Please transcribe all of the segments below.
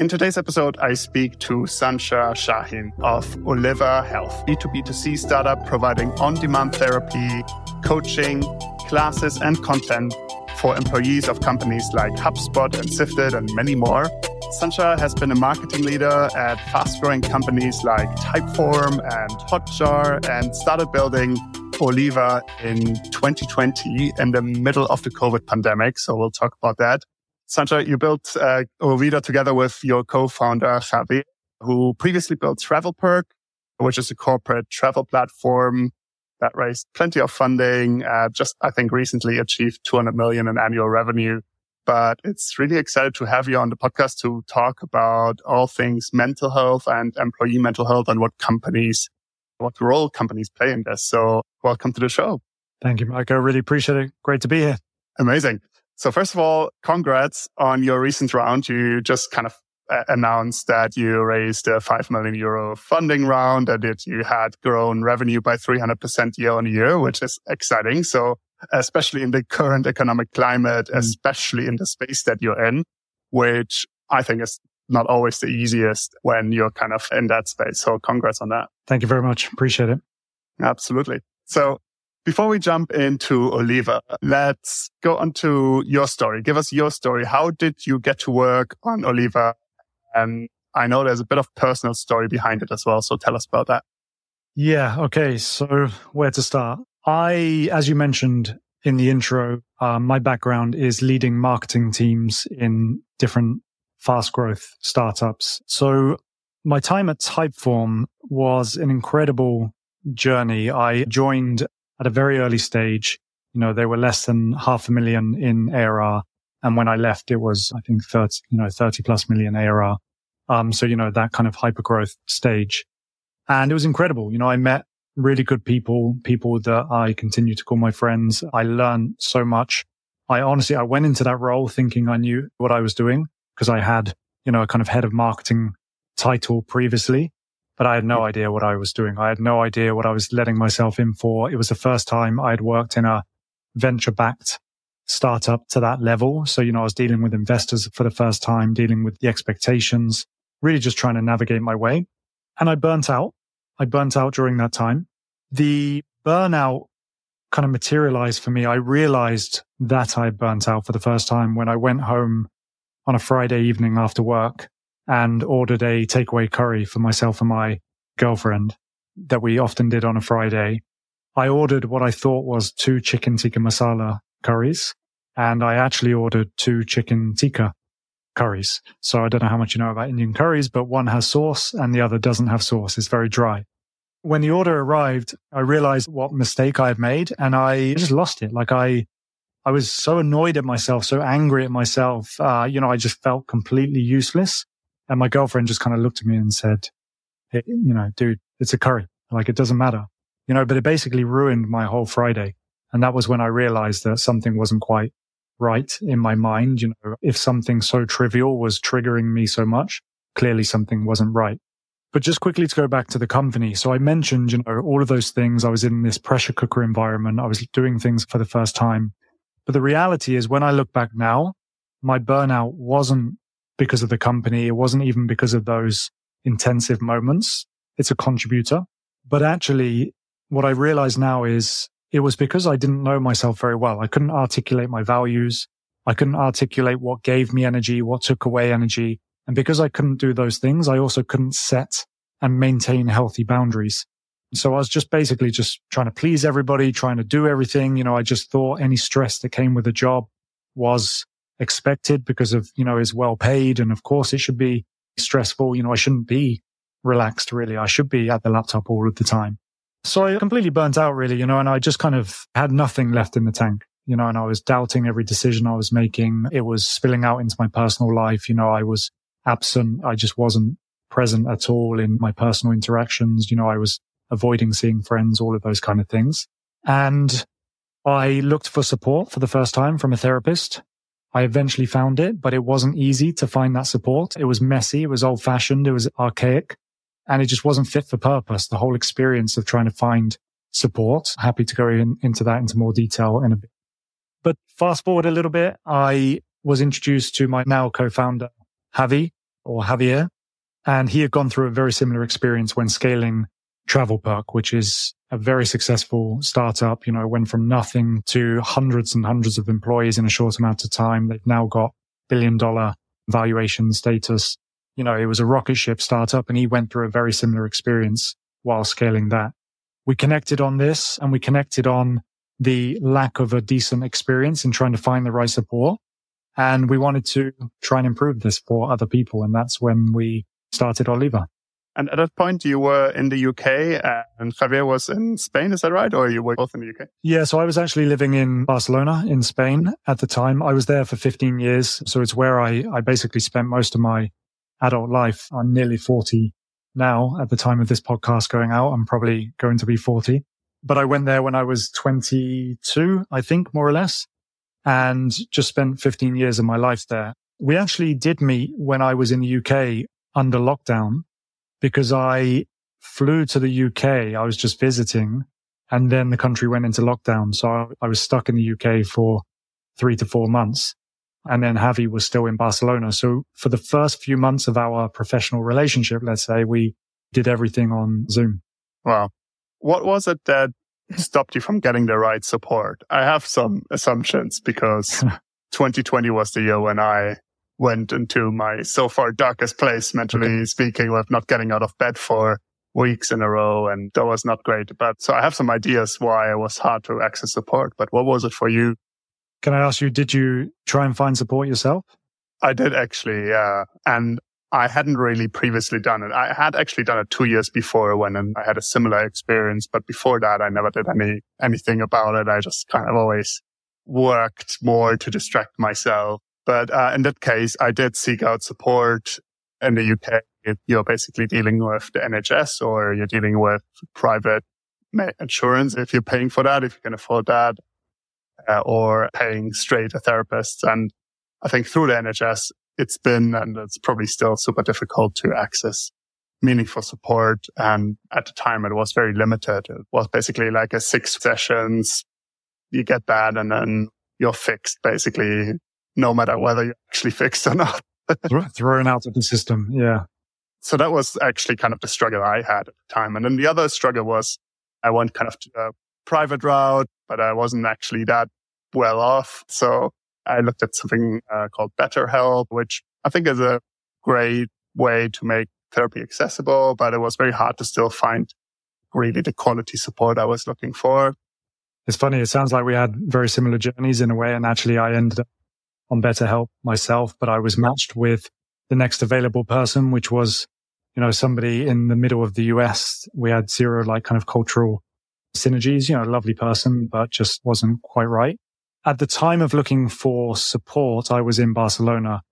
In today's episode, I speak to Sancha Shaheen of Oliva Health, B2B2C startup providing on-demand therapy, coaching, classes, and content for employees of companies like HubSpot and Sifted and many more. Sancha has been a marketing leader at fast-growing companies like Typeform and Hotjar and started building Oliva in 2020 in the middle of the COVID pandemic. So we'll talk about that. Sancha, you built Oliva together with your co-founder, Javi, who previously built TravelPerk, which is a corporate travel platform that raised plenty of funding, I think recently achieved 200 million in annual revenue. But it's really excited to have you on the podcast to talk about all things mental health and employee mental health and what role companies play in this. So welcome to the show. Thank you, Mike. I really appreciate it. Great to be here. Amazing. So first of all, congrats on your recent round. You just kind of announced that you raised a 5 million euro funding round and that you had grown revenue by 300% year on year, which is exciting. So especially in the current economic climate, especially in the space that you're in, which I think is not always the easiest when you're kind of in that space. So congrats on that. Thank you very much. Appreciate it. Absolutely. So before we jump into Oliva, let's go on to your story. Give us your story. How did you get to work on Oliva? And I know there's a bit of personal story behind it as well. So tell us about that. Yeah. Okay. So where to start? As you mentioned in the intro, my background is leading marketing teams in different fast growth startups. So my time at Typeform was an incredible journey. I joined at a very early stage. They were less than 500,000 in ARR. And when I left, it was, I think, 30 plus million ARR. So, that kind of hyper growth stage. And it was incredible. I met really good people that I continue to call my friends. I learned so much. I went into that role thinking I knew what I was doing because I had, a kind of head of marketing title previously, but I had no idea what I was doing. I had no idea what I was letting myself in for. It was the first time I had worked in a venture-backed startup to that level. So, I was dealing with investors for the first time, dealing with the expectations, really just trying to navigate my way. And I burnt out. During that time. The burnout kind of materialized for me. I realized that I burnt out for the first time when I went home on a Friday evening after work and ordered a takeaway curry for myself and my girlfriend that we often did on a Friday. I ordered what I thought was 2 chicken tikka masala curries, and I actually ordered 2 chicken tikka curries. So I don't know how much you know about Indian curries, but one has sauce and the other doesn't have sauce. It's very dry. When the order arrived, I realized what mistake I had made and I just lost it. Like I was so annoyed at myself, so angry at myself. I just felt completely useless. And my girlfriend just kind of looked at me and said, hey, dude, it's a curry. Like it doesn't matter, but it basically ruined my whole Friday. And that was when I realized that something wasn't quite right in my mind. If something so trivial was triggering me so much, clearly something wasn't right. But just quickly to go back to the company. So I mentioned, all of those things. I was in this pressure cooker environment. I was doing things for the first time. But the reality is when I look back now, my burnout wasn't because of the company. It wasn't even because of those intensive moments. It's a contributor. But actually, what I realize now is it was because I didn't know myself very well. I couldn't articulate my values. I couldn't articulate what gave me energy, what took away energy. And because I couldn't do those things, I also couldn't set and maintain healthy boundaries. So I was just basically just trying to please everybody, trying to do everything. I just thought any stress that came with the job was expected because of, is well paid. And of course it should be stressful. I shouldn't be relaxed really. I should be at the laptop all of the time. So I completely burnt out really, and I just kind of had nothing left in the tank, and I was doubting every decision I was making. It was spilling out into my personal life. I was absent. I just wasn't present at all in my personal interactions. I was avoiding seeing friends, all of those kind of things. And I looked for support for the first time from a therapist. I eventually found it, but it wasn't easy to find that support. It was messy. It was old fashioned. It was archaic. And it just wasn't fit for purpose. The whole experience of trying to find support. Happy to go into more detail in a bit. But fast forward a little bit, I was introduced to my now co-founder, Javi, or Javier. And he had gone through a very similar experience when scaling TravelPerk, which is a very successful startup, went from nothing to hundreds and hundreds of employees in a short amount of time. They've now got billion-dollar valuation status. It was a rocket ship startup, and he went through a very similar experience while scaling that. We connected on this, and we connected on the lack of a decent experience in trying to find the right support. And we wanted to try and improve this for other people. And that's when we started Oliva. And at that point, you were in the UK and Javier was in Spain, is that right? Or you were both in the UK? Yeah, so I was actually living in Barcelona in Spain at the time. I was there for 15 years. So it's where I basically spent most of my adult life. I'm nearly 40 now at the time of this podcast going out. I'm probably going to be 40. But I went there when I was 22, I think, more or less, and just spent 15 years of my life there. We actually did meet when I was in the UK under lockdown, because I flew to the UK. I was just visiting, and then the country went into lockdown. So I was stuck in the UK for 3 to 4 months. And then Javi was still in Barcelona. So for the first few months of our professional relationship, let's say, we did everything on Zoom. Wow. What was it that stopped you from getting the right support? I have some assumptions because 2020 was the year when I went into my so far darkest place, mentally speaking, with not getting out of bed for weeks in a row. And that was not great. But so I have some ideas why it was hard to access support. But what was it for you? Can I ask you, did you try and find support yourself? I did actually, yeah. And I hadn't really previously done it. I had actually done it 2 years before when I had a similar experience. But before that, I never did anything about it. I just kind of always worked more to distract myself. But in that case, I did seek out support in the UK. If you're basically dealing with the NHS or you're dealing with private insurance, if you're paying for that, if you can afford that, or paying straight a therapist. And I think through the NHS, it's been, and it's probably still super difficult to access meaningful support. And at the time, it was very limited. It was basically like 6 sessions. You get that, and then you're fixed, basically, no matter whether you're actually fixed or not. Thrown out of the system, yeah. So that was actually kind of the struggle I had at the time. And then the other struggle was I went kind of to a private route, but I wasn't actually that well off. So I looked at something called BetterHelp, which I think is a great way to make therapy accessible, but it was very hard to still find really the quality support I was looking for. It's funny. It sounds like we had very similar journeys in a way. And actually, I ended up on BetterHelp myself, but I was matched with the next available person, which was, somebody in the middle of the US. We had zero kind of cultural synergies, lovely person, but just wasn't quite right. At the time of looking for support, I was in Barcelona,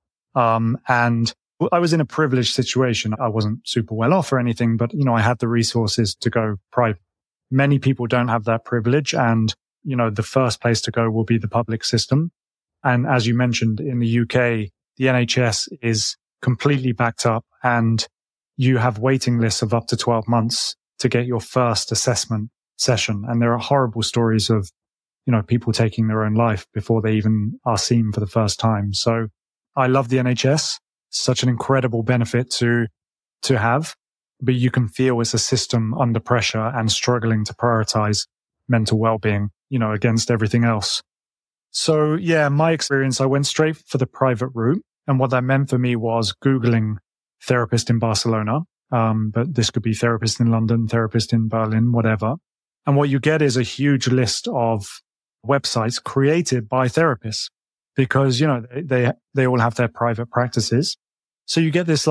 and I was in a privileged situation. I wasn't super well off or anything, but, I had the resources to go private. Many people don't have that privilege. And, the first place to go will be the public system. And as you mentioned, in the UK, the NHS is completely backed up, and you have waiting lists of up to 12 months to get your first assessment session. And there are horrible stories of, people taking their own life before they even are seen for the first time. So I love the NHS. Such an incredible benefit to have, but you can feel it's a system under pressure and struggling to prioritize mental well-being, against everything else. So yeah, my experience, I went straight for the private route. And what that meant for me was Googling therapist in Barcelona. But this could be therapist in London, therapist in Berlin, whatever. And what you get is a huge list of websites created by therapists because, they all have their private practices. So you get this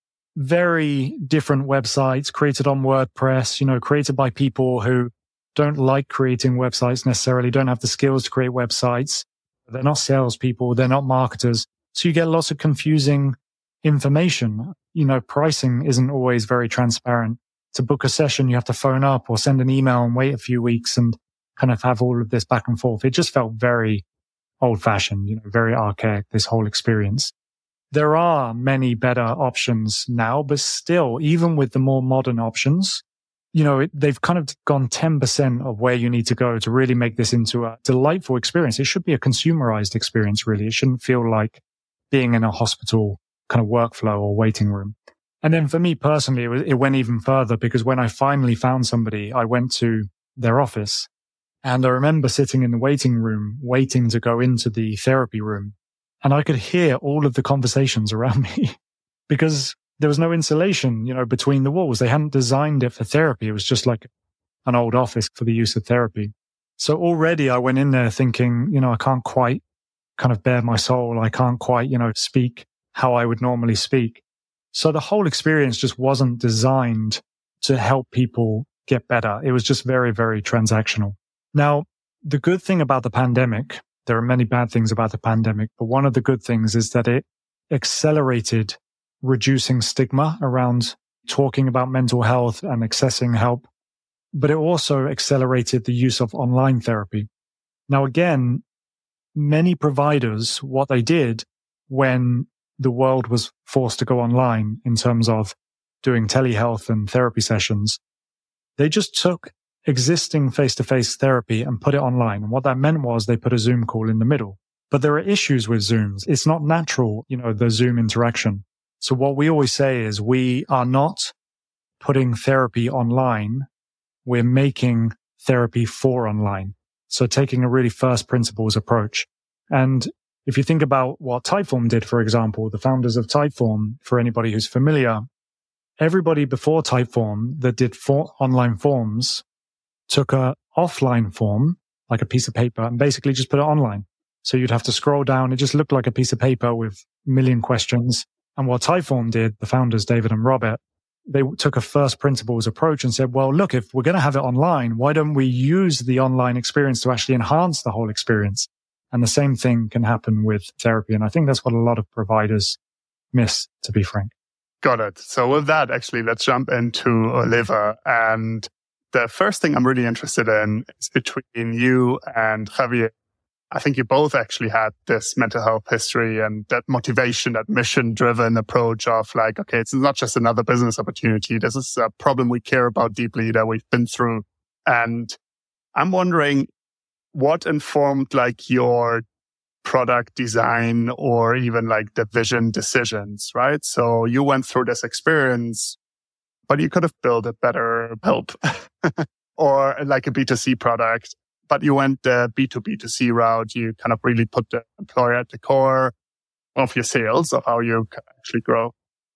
very different websites created on WordPress, created by people who don't like creating websites necessarily, don't have the skills to create websites. They're not salespeople. They're not marketers. So you get lots of confusing information. Pricing isn't always very transparent. To book a session, you have to phone up or send an email and wait a few weeks and kind of have all of this back and forth. It just felt very old fashioned, very archaic, this whole experience. There are many better options now, but still, even with the more modern options, they've kind of gone 10% of where you need to go to really make this into a delightful experience. It should be a consumerized experience, really. It shouldn't feel like being in a hospital kind of workflow or waiting room. And then for me personally, it went even further, because when I finally found somebody, I went to their office, and I remember sitting in the waiting room, waiting to go into the therapy room. And I could hear all of the conversations around me because there was no insulation, between the walls. They hadn't designed it for therapy. It was just like an old office for the use of therapy. So already I went in there thinking, I can't quite kind of bare my soul. I can't quite, speak how I would normally speak. So the whole experience just wasn't designed to help people get better. It was just very, very transactional. Now, the good thing about the pandemic, there are many bad things about the pandemic, but one of the good things is that it accelerated reducing stigma around talking about mental health and accessing help, but it also accelerated the use of online therapy. Now, again, many providers, what they did when the world was forced to go online in terms of doing telehealth and therapy sessions, they just took existing face-to-face therapy and put it online. And what that meant was they put a Zoom call in the middle. But there are issues with Zooms. It's not natural, the Zoom interaction. So what we always say is we are not putting therapy online. We're making therapy for online. So taking a really first principles approach. And if you think about what Typeform did, for example, the founders of Typeform, for anybody who's familiar, everybody before Typeform that did online forms took a offline form, like a piece of paper, and basically just put it online. So you'd have to scroll down. It just looked like a piece of paper with a million questions. And what Typeform did, the founders, David and Robert, they took a first principles approach and said, well, look, if we're going to have it online, why don't we use the online experience to actually enhance the whole experience? And the same thing can happen with therapy. And I think that's what a lot of providers miss, to be frank. Got it. So with that, actually, let's jump into Oliver. And the first thing I'm really interested in is between you and Javier. I think you both actually had this mental health history and that motivation, that mission-driven approach of like, okay, it's not just another business opportunity. This is a problem we care about deeply that we've been through. And I'm wondering what informed like your product design or even like the vision decisions, right? So you went through this experience, but you could have built a better help or like a B2C product. But you went the B2B2C route. You kind of really put the employer at the core of your sales, of how you can actually grow.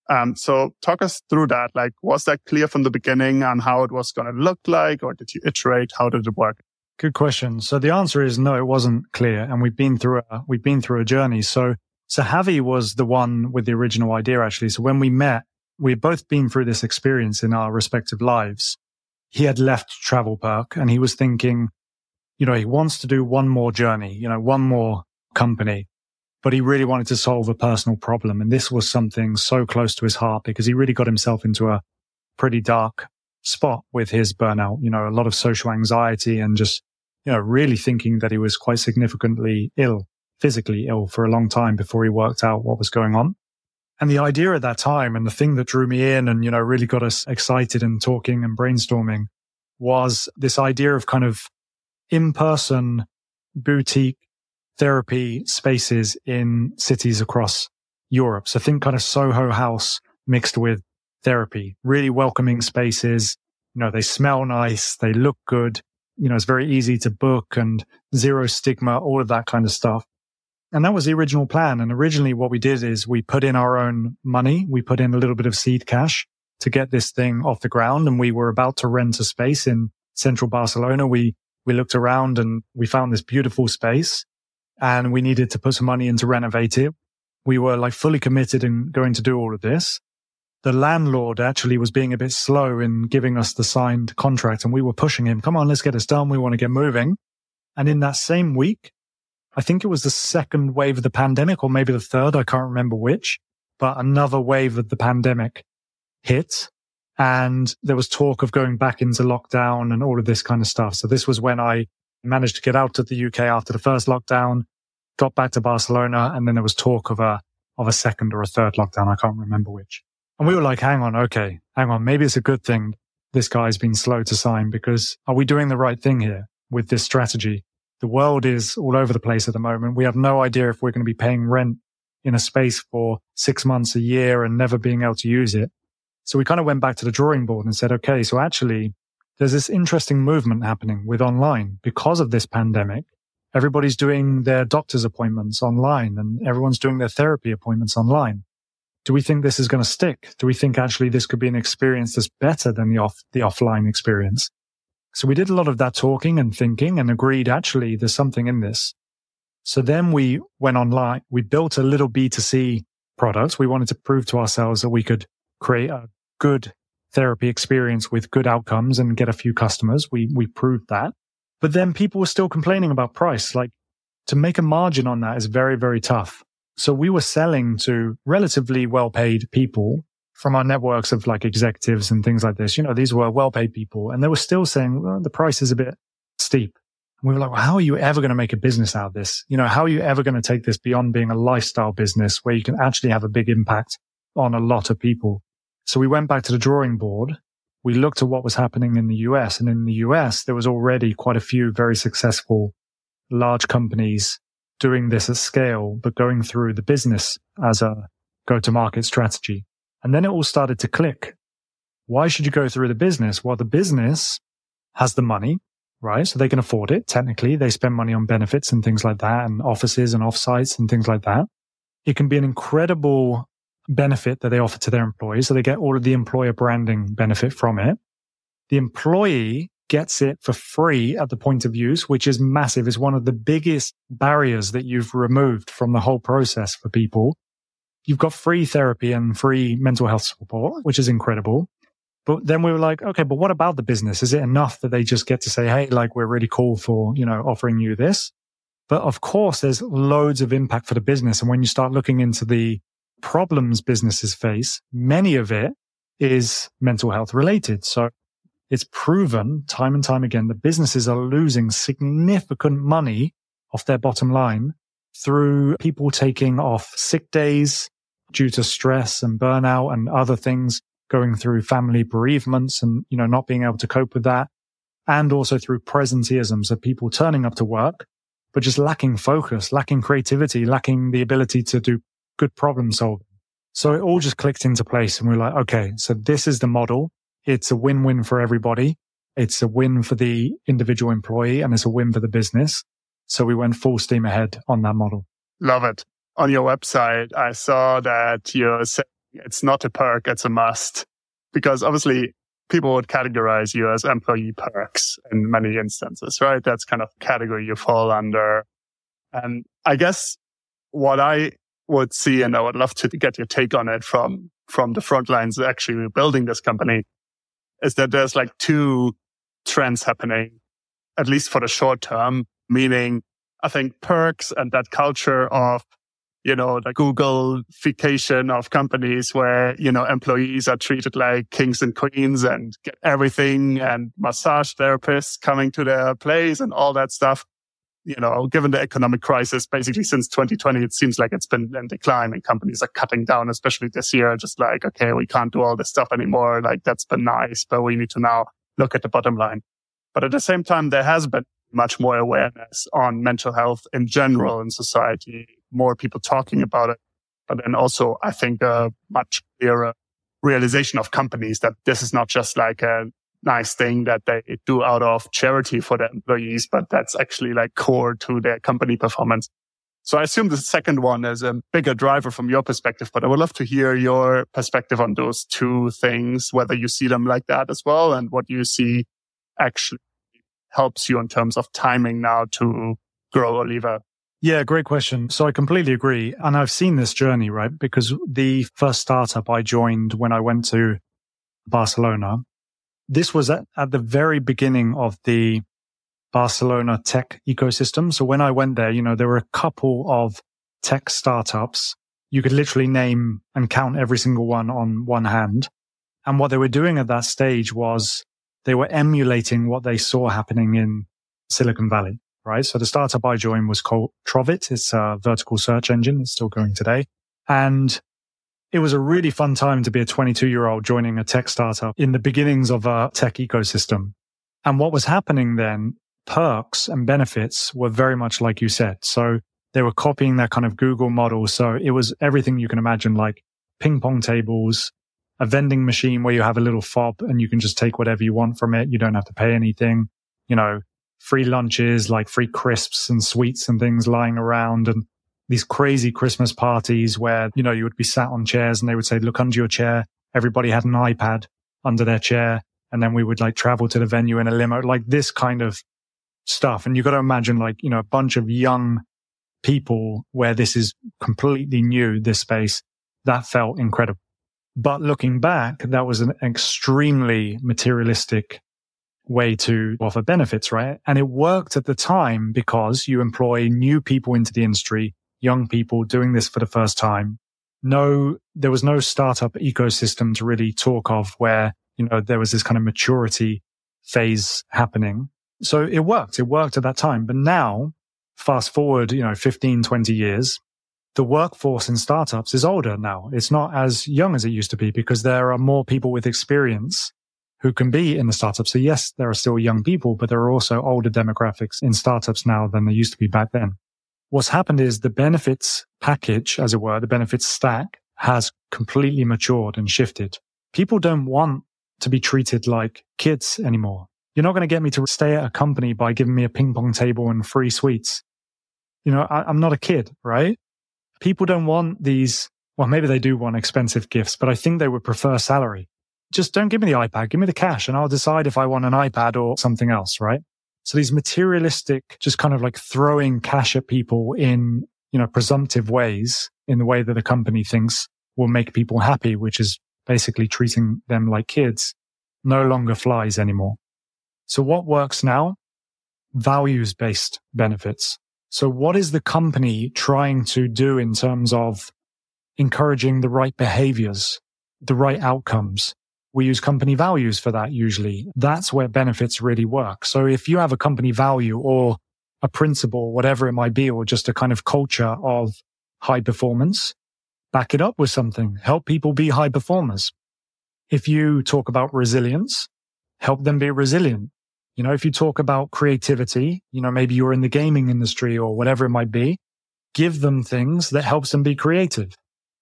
So talk us through that. Like, was that clear from the beginning on how it was going to look like, or did you iterate? How did it work? Good question. So the answer is no, it wasn't clear. And we've been through a journey. So Javi was the one with the original idea, actually. So when we met, we'd both been through this experience in our respective lives. He had left TravelPerk and he was thinking, he wants to do one more journey, one more company, but he really wanted to solve a personal problem. And this was something so close to his heart because he really got himself into a pretty dark spot with his burnout, a lot of social anxiety and just, really thinking that he was quite significantly ill, physically ill for a long time before he worked out what was going on. And the idea at that time and the thing that drew me in and, really got us excited and talking and brainstorming was this idea of kind of in-person boutique therapy spaces in cities across Europe. So think kind of Soho House mixed with therapy, really welcoming spaces. They smell nice. They look good. It's very easy to book and zero stigma, all of that kind of stuff. And that was the original plan. And originally what we did is we put in our own money. We put in a little bit of seed cash to get this thing off the ground. And we were about to rent a space in central Barcelona. We looked around and we found this beautiful space and we needed to put some money in to renovate it. We were like fully committed and going to do all of this. The landlord actually was being a bit slow in giving us the signed contract and we were pushing him. Come on, let's get this done. We want to get moving. And in that same week, I think it was the second wave of the pandemic or maybe the third, I can't remember which, but another wave of the pandemic hit. And there was talk of going back into lockdown and all of this kind of stuff. So this was when I managed to get out of the UK after the first lockdown, got back to Barcelona, and then there was talk of a second or a third lockdown. I can't remember which. And we were like, hang on, maybe it's a good thing this guy's been slow to sign because are we doing the right thing here with this strategy? The world is all over the place at the moment. We have no idea if we're going to be paying rent in a space for 6 months, a year, and never being able to use it. So we kind of went back to the drawing board and said, okay, so actually there's this interesting movement happening with online because of this pandemic. Everybody's doing their doctor's appointments online and everyone's doing their therapy appointments online. Do we think this is going to stick? Do we think actually this could be an experience that's better than the offline experience? So we did a lot of that talking and thinking and agreed actually there's something in this. So then we went online. We built a little B2C product. We wanted to prove to ourselves that we could create a good therapy experience with good outcomes and get a few customers. We proved that. But then people were still complaining about price. Like, to make a margin on that is very, very tough. So we were selling to relatively well-paid people from our networks of like executives and things like this. You know, these were well-paid people and they were still saying, well, the price is a bit steep. And we were like, well, how are you ever going to make a business out of this? You know, how are you ever going to take this beyond being a lifestyle business where you can actually have a big impact on a lot of people? So we went back to the drawing board. We looked at what was happening in the US, and in the US, there was already quite a few very successful large companies doing this at scale, but going through the business as a go-to-market strategy. And then it all started to click. Why should you go through the business? Well, the business has the money, right? So they can afford it. Technically, they spend money on benefits and things like that, and offices and offsites and things like that. It can be an incredible benefit that they offer to their employees. So they get all of the employer branding benefit from it. The employee gets it for free at the point of use, which is massive. It's one of the biggest barriers that you've removed from the whole process for people. You've got free therapy and free mental health support, which is incredible. But then we were like, okay, but what about the business? Is it enough that they just get to say, hey, like, we're really cool for, you know, offering you this? But of course, there's loads of impact for the business. And when you start looking into the problems businesses face, many of it is mental health related. So it's proven time and time again that businesses are losing significant money off their bottom line through people taking off sick days due to stress and burnout and other things, going through family bereavements and, you know, not being able to cope with that. And also through presenteeism. So people turning up to work, but just lacking focus, lacking creativity, lacking the ability to do good problem solving. So it all just clicked into place and we were like, okay, so this is the model. It's a win-win for everybody. It's a win for the individual employee and it's a win for the business. So we went full steam ahead on that model. Love it. On your website, I saw that you're saying it's not a perk, it's a must. Because obviously people would categorize you as employee perks in many instances, right? That's kind of category you fall under. And I guess what I would see, and I would love to get your take on it from the front lines actually building this company, is that there's like two trends happening, at least for the short term, meaning I think perks and that culture of, you know, the Google-fication of companies where, you know, employees are treated like kings and queens and get everything, and massage therapists coming to their place and all that stuff. You know, given the economic crisis, basically since 2020, it seems like it's been in decline and companies are cutting down, especially this year, just like, okay, we can't do all this stuff anymore. Like, that's been nice, but we need to now look at the bottom line. But at the same time, there has been much more awareness on mental health in general in society, more people talking about it. But then also, I think a much clearer realization of companies that this is not just like a nice thing that they do out of charity for their employees, but that's actually like core to their company performance. So I assume the second one is a bigger driver from your perspective, but I would love to hear your perspective on those two things, whether you see them like that as well and what you see actually helps you in terms of timing now to grow Oliva. Yeah, great question. So I completely agree. And I've seen this journey, right? Because the first startup I joined when I went to Barcelona, this was at the very beginning of the Barcelona tech ecosystem. So when I went there, you know, there were a couple of tech startups. You could literally name and count every single one on one hand. And what they were doing at that stage was they were emulating what they saw happening in Silicon Valley, right? So the startup I joined was called Trovit. It's a vertical search engine. It's still going today. And it was a really fun time to be a 22-year-old joining a tech startup in the beginnings of a tech ecosystem. And what was happening then, perks and benefits were very much like you said. So They were copying that kind of Google model. So it was everything you can imagine, like ping pong tables, a vending machine where you have a little fob and you can just take whatever you want from it. You don't have to pay anything, free lunches, like free crisps and sweets and things lying around, and these crazy Christmas parties where, you would be sat on chairs and they would say, look under your chair. Everybody had an iPad under their chair. And then we would like travel to the venue in a limo, like this kind of stuff. And you got to imagine like, a bunch of young people where this is completely new, this space. That felt incredible. But looking back, that was an extremely materialistic way to offer benefits, right? And it worked at the time because you employ new people into the industry, young people doing this for the first time. There was no startup ecosystem to really talk of where, there was this kind of maturity phase happening. So it worked. It worked at that time. But now, fast forward, 15, 20 years, the workforce in startups is older now. It's not as young as it used to be because there are more people with experience who can be in the startups. So yes, there are still young people, but there are also older demographics in startups now than there used to be back then. What's happened is the benefits package, as it were, the benefits stack has completely matured and shifted. People don't want to be treated like kids anymore. You're not going to get me to stay at a company by giving me a ping pong table and free sweets. I'm not a kid, right? People don't want these, well, maybe they do want expensive gifts, but I think they would prefer salary. Just don't give me the iPad, give me the cash and I'll decide if I want an iPad or something else, right? So these materialistic, just kind of like throwing cash at people in, presumptive ways in the way that the company thinks will make people happy, which is basically treating them like kids, no longer flies anymore. So what works now? Values-based benefits. So what is the company trying to do in terms of encouraging the right behaviors, the right outcomes? We use company values for that usually. That's where benefits really work. So if you have a company value or a principle, whatever it might be, or just a kind of culture of high performance, back it up with something. Help people be high performers. If you talk about resilience, help them be resilient. If you talk about creativity, maybe you're in the gaming industry or whatever it might be, give them things that helps them be creative.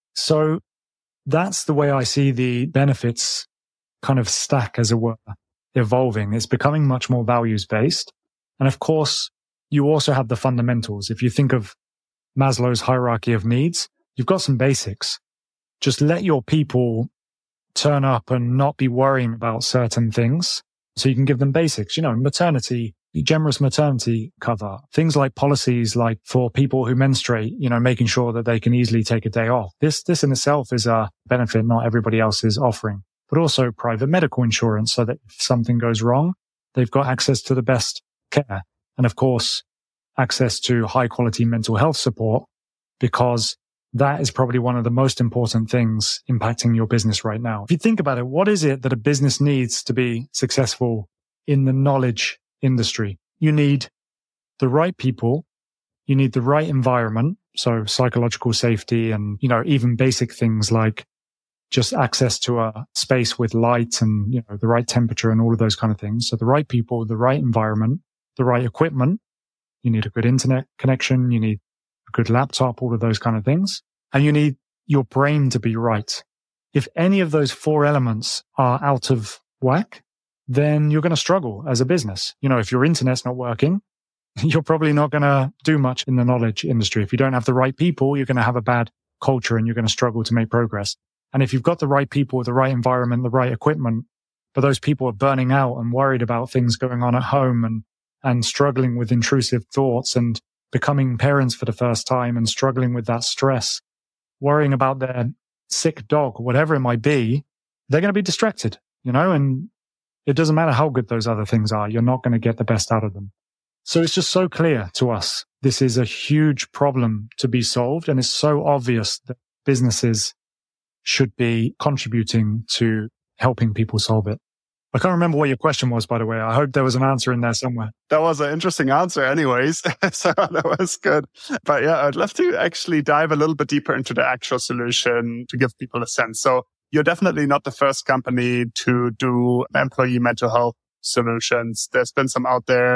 So that's the way I see the benefits kind of stack, as it were, evolving. It's becoming much more values-based. And of course, you also have the fundamentals. If you think of Maslow's hierarchy of needs, you've got some basics. Just let your people turn up and not be worrying about certain things. So you can give them basics, maternity, generous maternity cover, things like policies like for people who menstruate, making sure that they can easily take a day off. This in itself is a benefit not everybody else is offering, but also private medical insurance so that if something goes wrong, they've got access to the best care. And of course, access to high quality mental health support, because that is probably one of the most important things impacting your business right now. If you think about it, what is it that a business needs to be successful in the knowledge industry? You need the right people. You need the right environment. So psychological safety and, even basic things like just access to a space with light and, the right temperature and all of those kind of things. So the right people, the right environment, the right equipment. You need a good internet connection. You need a good laptop, all of those kind of things. And you need your brain to be right. If any of those four elements are out of whack, then you're going to struggle as a business. If your internet's not working, you're probably not going to do much in the knowledge industry. If you don't have the right people, you're going to have a bad culture and you're going to struggle to make progress. And if you've got the right people, the right environment, the right equipment, but those people are burning out and worried about things going on at home and struggling with intrusive thoughts and becoming parents for the first time and struggling with that stress, worrying about their sick dog, whatever it might be, they're going to be distracted, and it doesn't matter how good those other things are. You're not going to get the best out of them. So it's just so clear to us. This is a huge problem to be solved. And it's so obvious that businesses should be contributing to helping people solve it. I can't remember what your question was, by the way. I hope there was an answer in there somewhere. That was an interesting answer anyways. So that was good. But yeah, I'd love to actually dive a little bit deeper into the actual solution to give people a sense. So you're definitely not the first company to do employee mental health solutions. There's been some out there.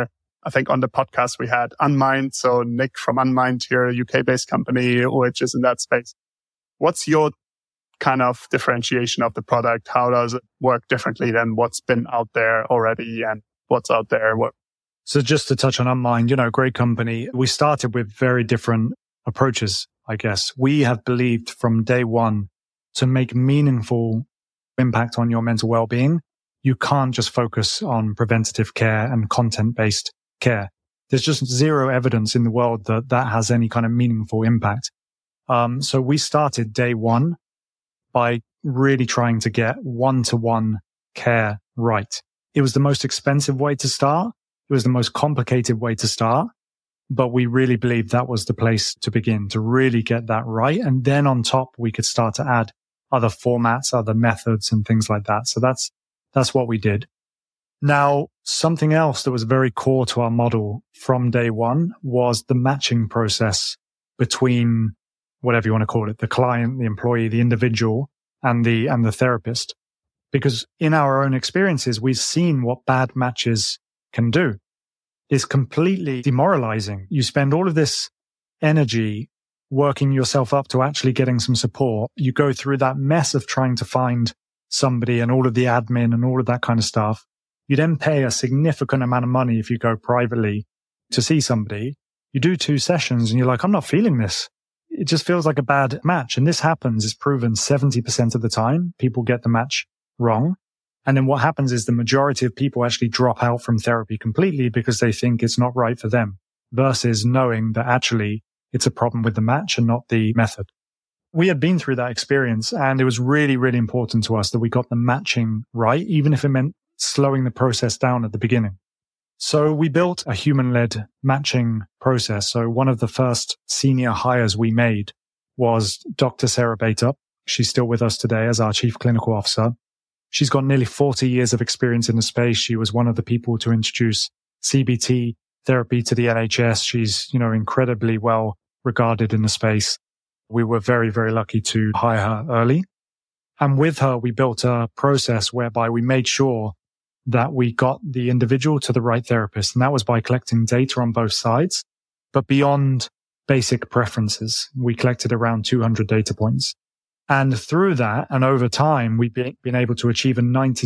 I think on the podcast we had Unmind. So Nick from Unmind here, a UK-based company, which is in that space. What's your kind of differentiation of the product? How does it work differently than what's been out there already and what's out there? So just to touch on Unmind, great company. We started with very different approaches, I guess. We have believed from day one to make meaningful impact on your mental well-being, you can't just focus on preventative care and content-based care. There's just zero evidence in the world that that has any kind of meaningful impact. So we started day one by really trying to get one-to-one care right. It was the most expensive way to start. It was the most complicated way to start, but we really believed that was the place to begin, to really get that right. And then on top, we could start to add other formats, other methods and things like that. So that's what we did. Now, something else that was very core to our model from day one was the matching process between whatever you want to call it, the client, the employee, the individual, and the therapist. Because in our own experiences, we've seen what bad matches can do. It's completely demoralizing. You spend all of this energy working yourself up to actually getting some support. You go through that mess of trying to find somebody and all of the admin and all of that kind of stuff. You then pay a significant amount of money if you go privately to see somebody. You do 2 sessions and you're like, I'm not feeling this. It just feels like a bad match. And this happens, it's proven 70% of the time people get the match wrong. And then what happens is the majority of people actually drop out from therapy completely because they think it's not right for them, versus knowing that actually it's a problem with the match and not the method. We had been through that experience and it was really, really important to us that we got the matching right, even if it meant slowing the process down at the beginning. So we built a human-led matching process. So one of the first senior hires we made was Dr. Sarah Baitup. She's still with us today as our Chief Clinical Officer. She's got nearly 40 years of experience in the space. She was one of the people to introduce CBT therapy to the NHS. She's, incredibly well regarded in the space. We were very, very lucky to hire her early. And with her, we built a process whereby we made sure that we got the individual to the right therapist. And that was by collecting data on both sides. But beyond basic preferences, we collected around 200 data points. And through that, and over time, we've been able to achieve a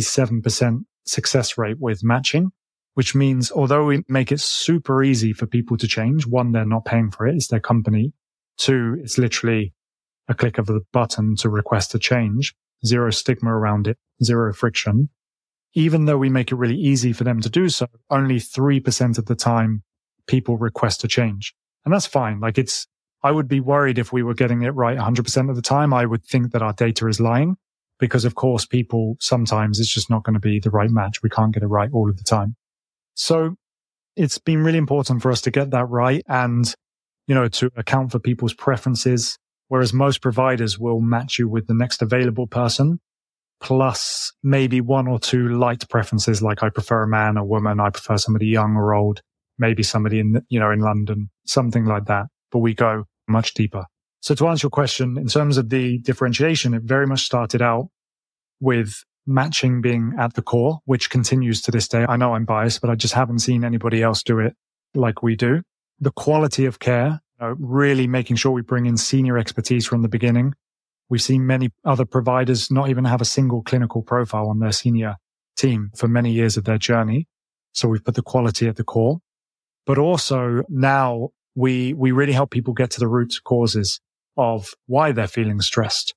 97% success rate with matching, which means although we make it super easy for people to change, 1, they're not paying for it, it's their company. 2, it's literally a click of the button to request a change, 0 stigma around it, 0 friction. Even though we make it really easy for them to do so, only 3% of the time people request a change. And that's fine. I would be worried if we were getting it right 100% of the time. I would think that our data is lying because, of course, people sometimes it's just not going to be the right match. We can't get it right all of the time. So it's been really important for us to get that right and, to account for people's preferences, whereas most providers will match you with the next available person, plus maybe 1 or 2 light preferences, like I prefer a man or woman, I prefer somebody young or old, maybe somebody in London, something like that. But we go much deeper. So to answer your question, in terms of the differentiation, it very much started out with matching being at the core, which continues to this day. I know I'm biased, but I just haven't seen anybody else do it like we do. The quality of care, really making sure we bring in senior expertise from the beginning. We've seen many other providers not even have a single clinical profile on their senior team for many years of their journey. So we've put the quality at the core. But also now we really help people get to the root causes of why they're feeling stressed.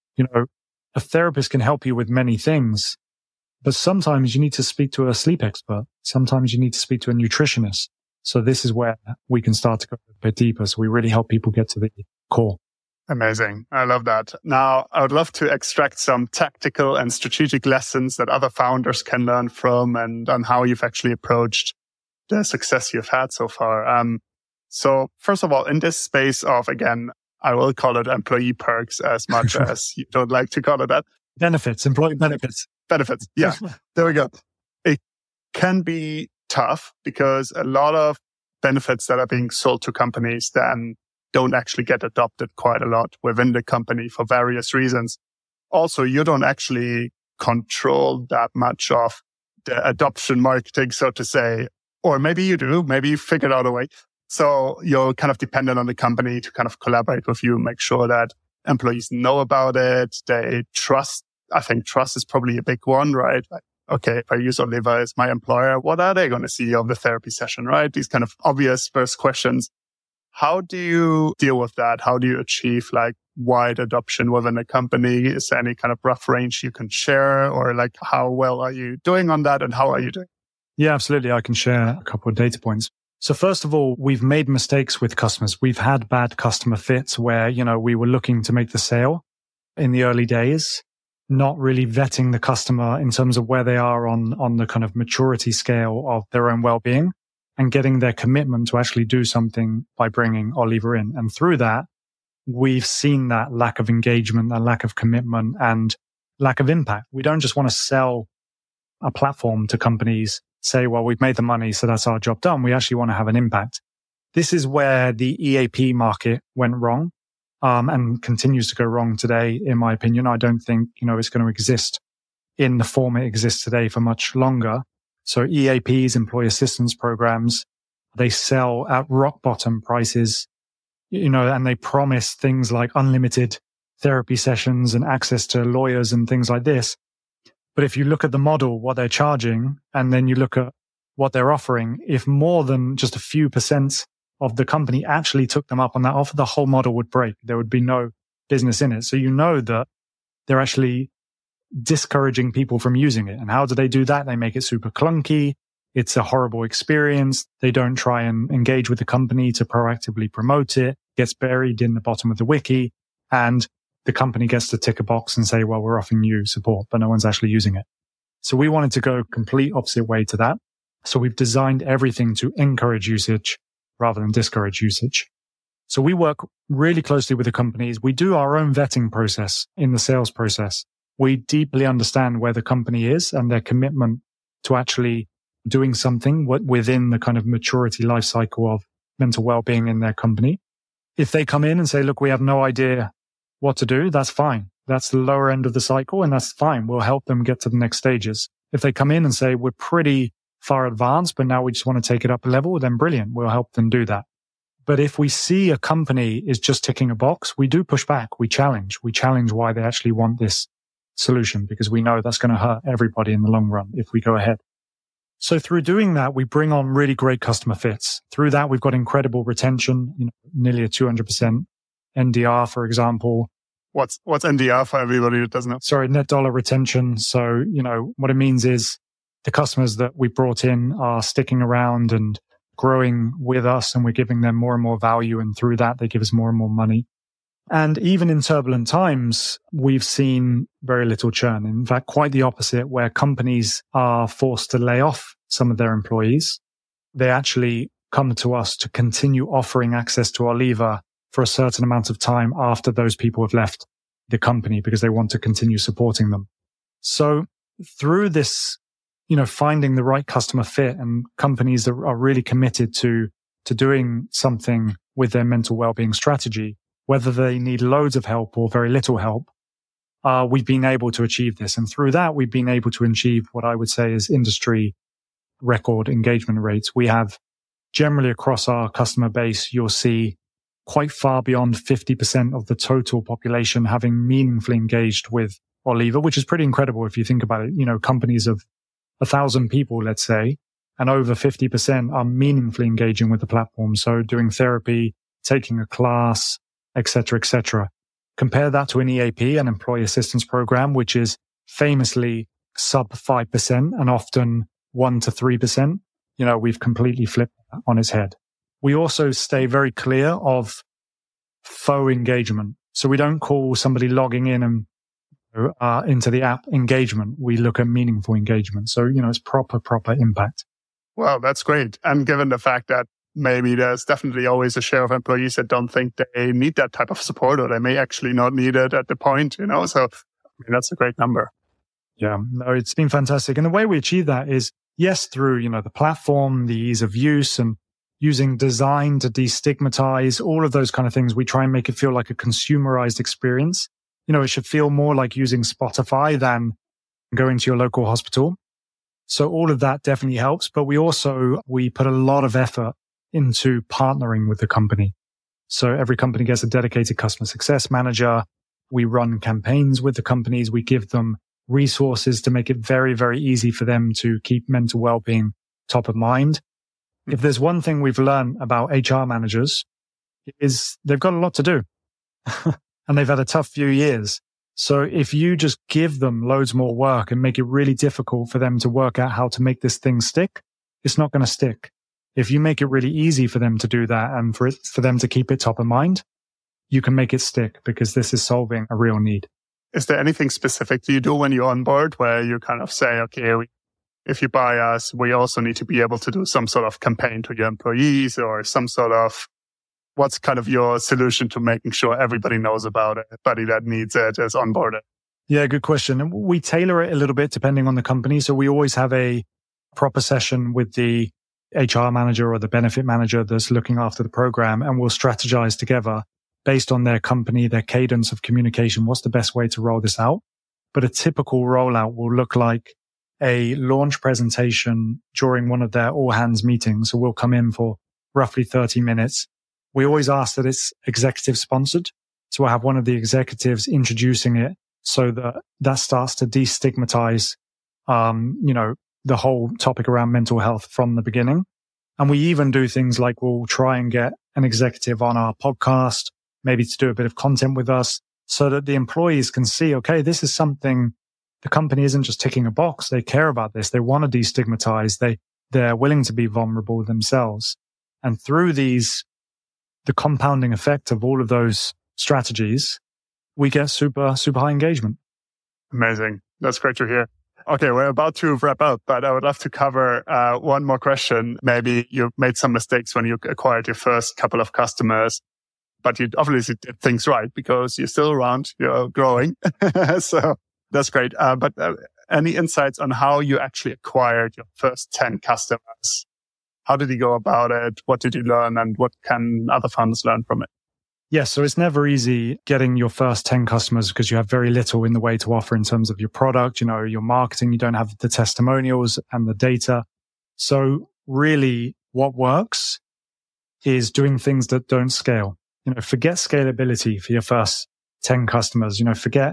A therapist can help you with many things, but sometimes you need to speak to a sleep expert. Sometimes you need to speak to a nutritionist. So this is where we can start to go a bit deeper. So we really help people get to the core. Amazing. I love that. Now, I would love to extract some tactical and strategic lessons that other founders can learn from and on how you've actually approached the success you've had so far. So first of all, in this space of, again, I will call it employee perks as much as you don't like to call it that. Benefits, employee benefits. Benefits. Yeah, there we go. It can be tough because a lot of benefits that are being sold to companies then don't actually get adopted quite a lot within the company for various reasons. Also, you don't actually control that much of the adoption marketing, so to say, Or maybe you do, maybe you figured out a way. So you're kind of dependent on the company to kind of collaborate with you, make sure that employees know about it. They trust. I think trust is probably a big one, right? Like, okay, if I use Oliva as my employer, what are they going to see of the therapy session, right? These kind of obvious first questions. How do you deal with that? How do you achieve like wide adoption within a company? Is there any kind of rough range you can share, or like how well are you doing on that and how are you doing? Yeah, absolutely. I can share a couple of data points. So first of all, we've made mistakes with customers. We've had bad customer fits where, we were looking to make the sale in the early days, not really vetting the customer in terms of where they are on the kind of maturity scale of their own well-being and getting their commitment to actually do something by bringing Oliva in. And through that, we've seen that lack of engagement, that lack of commitment and lack of impact. We don't just want to sell a platform to companies, say, well, we've made the money, so that's our job done. We actually want to have an impact. This is where the EAP market went wrong, and continues to go wrong today, in my opinion. I don't think, it's going to exist in the form it exists today for much longer. So EAPs, employee assistance programs, they sell at rock bottom prices, and they promise things like unlimited therapy sessions and access to lawyers and things like this. But if you look at the model, what they're charging, and then you look at what they're offering, if more than just a few % of the company actually took them up on that offer, the whole model would break. There would be no business in it. So that they're actually discouraging people from using it. And how do they do that? They make it super clunky. It's a horrible experience. They don't try and engage with the company to proactively promote it. It gets buried in the bottom of the wiki. And the company gets to tick a box and say, well, we're offering you support, but no one's actually using it. So we wanted to go complete opposite way to that. So we've designed everything to encourage usage rather than discourage usage. So we work really closely with the companies. We do our own vetting process in the sales process. We deeply understand where the company is and their commitment to actually doing something within the kind of maturity life cycle of mental well-being in their company. If they come in and say, look, we have no idea what to do, that's fine. That's the lower end of the cycle, and that's fine. We'll help them get to the next stages. If they come in and say, we're pretty far advanced, but now we just want to take it up a level, then brilliant. We'll help them do that. But if we see a company is just ticking a box, we do push back. We challenge why they actually want this solution, because we know that's going to hurt everybody in the long run if we go ahead. So through doing that, we bring on really great customer fits. Through that, we've got incredible retention, nearly a 200% NDR, for example. What's NDR for everybody who doesn't know? Sorry, net dollar retention. So, what it means is the customers that we brought in are sticking around and growing with us, and we're giving them more and more value. And through that, they give us more and more money. And even in turbulent times, we've seen very little churn. In fact, quite the opposite, where companies are forced to lay off some of their employees. They actually come to us to continue offering access to Oliva for a certain amount of time after those people have left the company, because they want to continue supporting them. So through this, finding the right customer fit, and companies that are really committed to doing something with their mental well-being strategy, whether they need loads of help or very little help, we've been able to achieve this. And through that, we've been able to achieve what I would say is industry record engagement rates. We have generally across our customer base, you'll see quite far beyond 50% of the total population having meaningfully engaged with Oliva, which is pretty incredible if you think about it. Companies of 1,000 people, let's say, and over 50% are meaningfully engaging with the platform. So doing therapy, taking a class, etc., etc. Compare that to an EAP, an employee assistance program, which is famously sub 5% and often 1 to 3%. We've completely flipped that on its head. We also stay very clear of faux engagement. So we don't call somebody logging in and into the app engagement. We look at meaningful engagement. So, it's proper impact. Well, that's great. And given the fact that maybe there's definitely always a share of employees that don't think they need that type of support, or they may actually not need it at the point, So, that's a great number. Yeah, no, it's been fantastic. And the way we achieve that is, yes, through, the platform, the ease of use, and using design to destigmatize, all of those kind of things. We try and make it feel like a consumerized experience. It should feel more like using Spotify than going to your local hospital. So all of that definitely helps. But we put a lot of effort into partnering with the company. So every company gets a dedicated customer success manager. We run campaigns with the companies. We give them resources to make it very, very easy for them to keep mental well-being top of mind. If there's one thing we've learned about HR managers is they've got a lot to do and they've had a tough few years. So if you just give them loads more work and make it really difficult for them to work out how to make this thing stick, it's not going to stick. If you make it really easy for them to do that and for them to keep it top of mind, you can make it stick because this is solving a real need. Is there anything specific you do when you're on board where you kind of say, okay, if you buy us, we also need to be able to do some sort of campaign to your employees or some sort of, what's kind of your solution to making sure everybody knows about it, everybody that needs it is onboarded? Yeah, good question. We tailor it a little bit depending on the company. So we always have a proper session with the HR manager or the benefit manager that's looking after the program, and we'll strategize together based on their company, their cadence of communication. What's the best way to roll this out? But a typical rollout will look like a launch presentation during one of their all hands meetings. So we'll come in for roughly 30 minutes. We always ask that it's executive sponsored. So we'll have one of the executives introducing it so that starts to destigmatize, the whole topic around mental health from the beginning. And we even do things like we'll try and get an executive on our podcast, maybe to do a bit of content with us so that the employees can see, okay, this is something the company isn't just ticking a box. They care about this. They want to destigmatize. They're willing to be vulnerable themselves. And through the compounding effect of all of those strategies, we get super, super high engagement. Amazing. That's great to hear. Okay, we're about to wrap up, but I would love to cover one more question. Maybe you made some mistakes when you acquired your first couple of customers, but you obviously did things right because you're still around, you're growing. So that's great. But any insights on how you actually acquired your first 10 customers? How did you go about it? What did you learn? And what can other founders learn from it? Yes, so it's never easy getting your first 10 customers because you have very little in the way to offer in terms of your product, your marketing. You don't have the testimonials and the data. So really what works is doing things that don't scale. Forget scalability for your first 10 customers. Forget,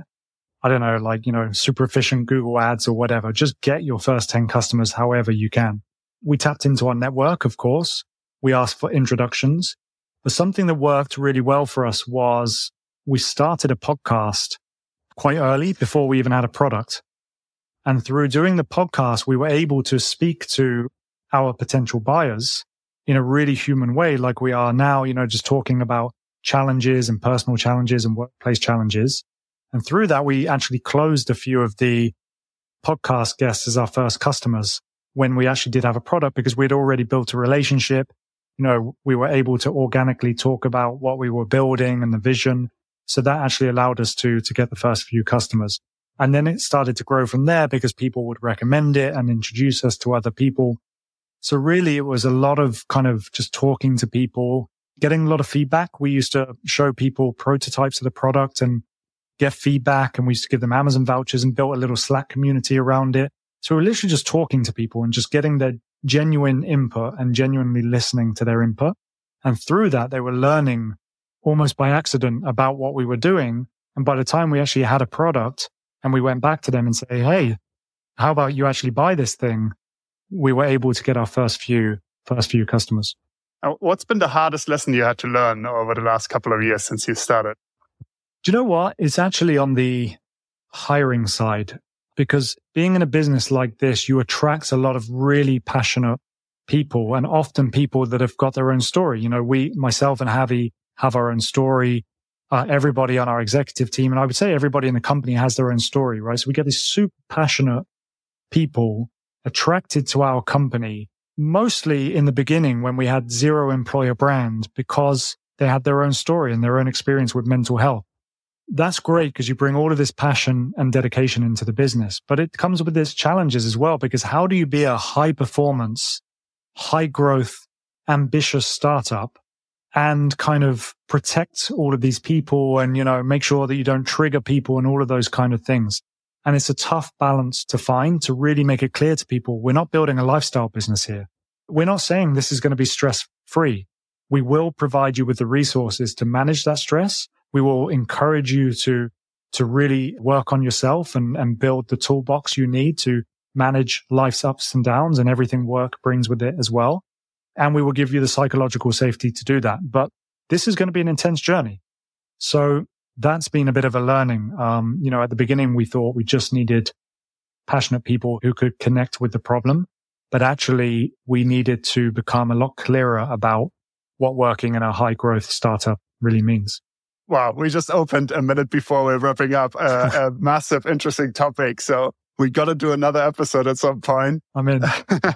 super efficient Google ads or whatever. Just get your first 10 customers however you can. We tapped into our network, of course. We asked for introductions. But something that worked really well for us was we started a podcast quite early before we even had a product. And through doing the podcast, we were able to speak to our potential buyers in a really human way, like we are now, just talking about challenges and personal challenges and workplace challenges. And through that, we actually closed a few of the podcast guests as our first customers when we actually did have a product because we'd already built a relationship. We were able to organically talk about what we were building and the vision. So that actually allowed us to get the first few customers. And then it started to grow from there because people would recommend it and introduce us to other people. So really it was a lot of kind of just talking to people, getting a lot of feedback. We used to show people prototypes of the product and get feedback. And we used to give them Amazon vouchers and built a little Slack community around it. So we're literally just talking to people and just getting their genuine input and genuinely listening to their input. And through that, they were learning almost by accident about what we were doing. And by the time we actually had a product and we went back to them and say, hey, how about you actually buy this thing? We were able to get our first few customers. What's been the hardest lesson you had to learn over the last couple of years since you started? Do you know what? It's actually on the hiring side. Because being in a business like this, you attract a lot of really passionate people and often people that have got their own story. Myself and Javi have our own story. Everybody on our executive team, and I would say everybody in the company has their own story, right? So we get these super passionate people attracted to our company, mostly in the beginning when we had zero employer brand because they had their own story and their own experience with mental health. That's great because you bring all of this passion and dedication into the business, but it comes with its challenges as well, because how do you be a high performance, high growth, ambitious startup and kind of protect all of these people and, make sure that you don't trigger people and all of those kind of things. And it's a tough balance to find to really make it clear to people. We're not building a lifestyle business here. We're not saying this is going to be stress free. We will provide you with the resources to manage that stress. We will encourage you to really work on yourself and build the toolbox you need to manage life's ups and downs and everything work brings with it as well. And we will give you the psychological safety to do that. But this is going to be an intense journey. So that's been a bit of a learning. At the beginning, we thought we just needed passionate people who could connect with the problem. But actually, we needed to become a lot clearer about what working in a high growth startup really means. Wow, we just opened a minute before we're wrapping up a massive, interesting topic. So we got to do another episode at some point. I'm in.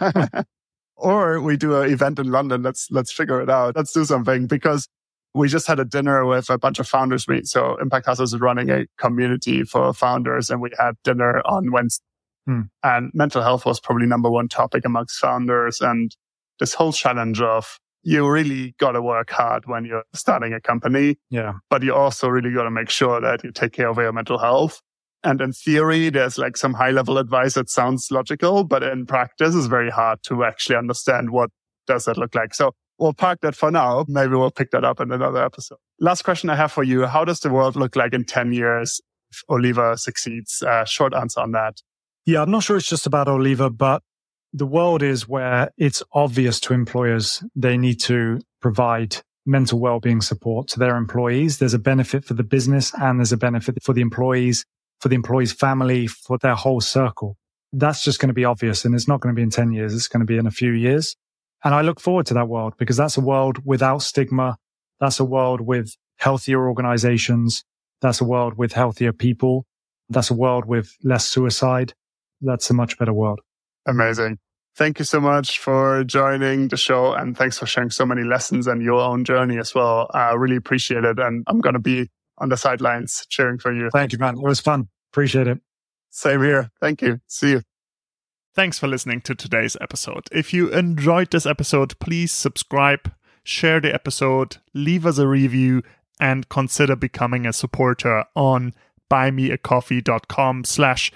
Or we do an event in London. Let's figure it out. Let's do something, because we just had a dinner with a bunch of founders meet. So Impact Hustlers is running a community for founders, and we had dinner on Wednesday. And mental health was probably number one topic amongst founders. And this whole challenge of you really got to work hard when you're starting a company. Yeah. But you also really got to make sure that you take care of your mental health. And in theory, there's like some high level advice that sounds logical, but in practice, it's very hard to actually understand what does that look like. So we'll park that for now. Maybe we'll pick that up in another episode. Last question I have for you. How does the world look like in 10 years if Oliva succeeds? Short answer on that. Yeah, I'm not sure it's just about Oliva, but the world is where it's obvious to employers they need to provide mental well-being support to their employees. There's a benefit for the business and there's a benefit for the employees' family, for their whole circle. That's just going to be obvious, and it's not going to be in 10 years. It's going to be in a few years. And I look forward to that world, because that's a world without stigma. That's a world with healthier organizations. That's a world with healthier people. That's a world with less suicide. That's a much better world. Amazing. Thank you so much for joining the show, and thanks for sharing so many lessons and your own journey as well. I really appreciate it. And I'm going to be on the sidelines cheering for you. Thank you, man. It was fun. Appreciate it. Same here. Thank you. See you. Thanks for listening to today's episode. If you enjoyed this episode, please subscribe, share the episode, leave us a review, and consider becoming a supporter on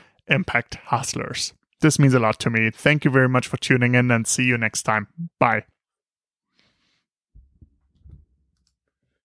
buymeacoffee.com/impacthustlers. This means a lot to me. Thank you very much for tuning in, and see you next time. Bye.